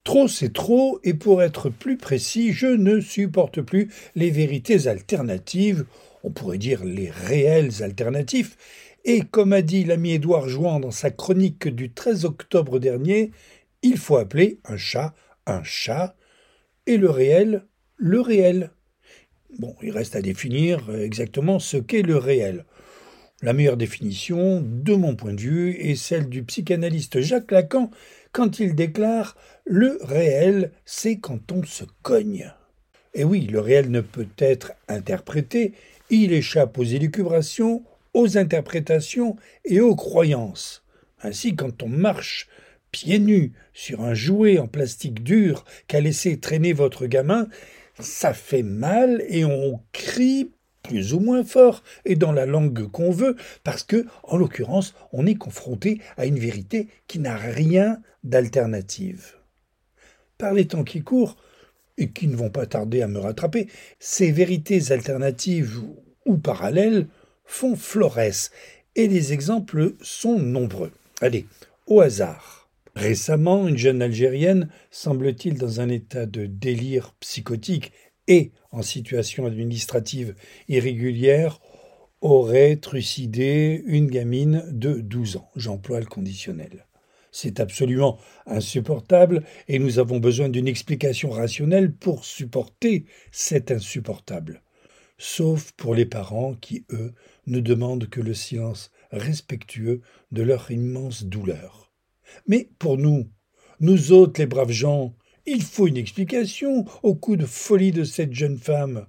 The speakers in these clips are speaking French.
Trop, c'est trop, et pour être plus précis, je ne supporte plus les vérités alternatives, on pourrait dire les réels alternatifs, et comme a dit l'ami Édouard Jouan dans sa chronique du 13 octobre dernier, il faut appeler un chat, et le réel. Bon, il reste à définir exactement ce qu'est le réel. La meilleure définition, de mon point de vue, est celle du psychanalyste Jacques Lacan quand il déclare «Le réel, c'est quand on se cogne». Et oui, le réel ne peut être interprété, il échappe aux élucubrations, aux interprétations et aux croyances. Ainsi, quand on marche pieds nus sur un jouet en plastique dur qu'a laissé traîner votre gamin, ça fait mal et on crie plus ou moins fort et dans la langue qu'on veut, parce que, en l'occurrence, on est confronté à une vérité qui n'a rien d'alternative. Par les temps qui courent, et qui ne vont pas tarder à me rattraper, ces vérités alternatives ou parallèles font florès, et les exemples sont nombreux. Allez, au hasard. Récemment, une jeune Algérienne, semble-t-il dans un état de délire psychotique et en situation administrative irrégulière, aurait trucidé une gamine de 12 ans. J'emploie le conditionnel. C'est absolument insupportable et nous avons besoin d'une explication rationnelle pour supporter cet insupportable. Sauf pour les parents qui, eux, ne demandent que le silence respectueux de leur immense douleur. Mais pour nous, nous autres les braves gens, il faut une explication au coup de folie de cette jeune femme.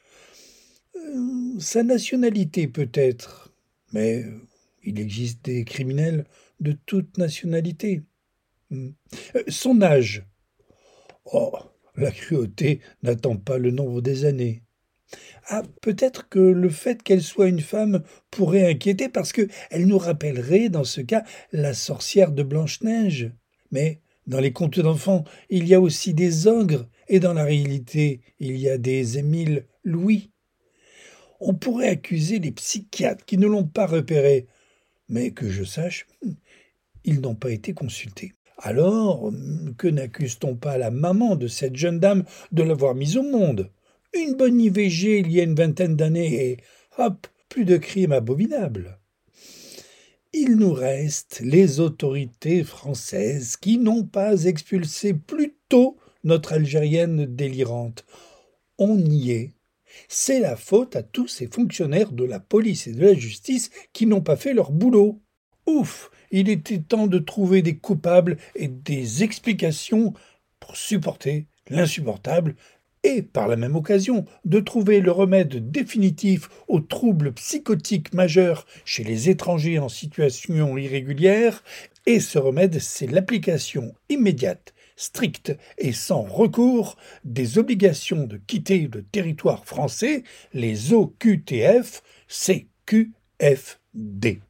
Sa nationalité peut-être, mais il existe des criminels de toute nationalité. Son âge. Oh, la cruauté n'attend pas le nombre des années. Ah, peut-être que le fait qu'elle soit une femme pourrait inquiéter parce que elle nous rappellerait, dans ce cas, la sorcière de Blanche-Neige. Mais dans les contes d'enfants, il y a aussi des ogres, et dans la réalité, il y a des Émile Louis. On pourrait accuser les psychiatres qui ne l'ont pas repéré, mais que je sache, ils n'ont pas été consultés. Alors, que n'accuse-t-on pas la maman de cette jeune dame de l'avoir mise au monde? Une bonne IVG il y a une vingtaine d'années et hop, plus de crimes abominables. Il nous reste les autorités françaises qui n'ont pas expulsé plus tôt notre Algérienne délirante. On y est. C'est la faute à tous ces fonctionnaires de la police et de la justice qui n'ont pas fait leur boulot. Ouf, il était temps de trouver des coupables et des explications pour supporter l'insupportable et, par la même occasion, de trouver le remède définitif aux troubles psychotiques majeurs chez les étrangers en situation irrégulière. Et ce remède, c'est l'application immédiate, stricte et sans recours des obligations de quitter le territoire français, les OQTF, CQFD.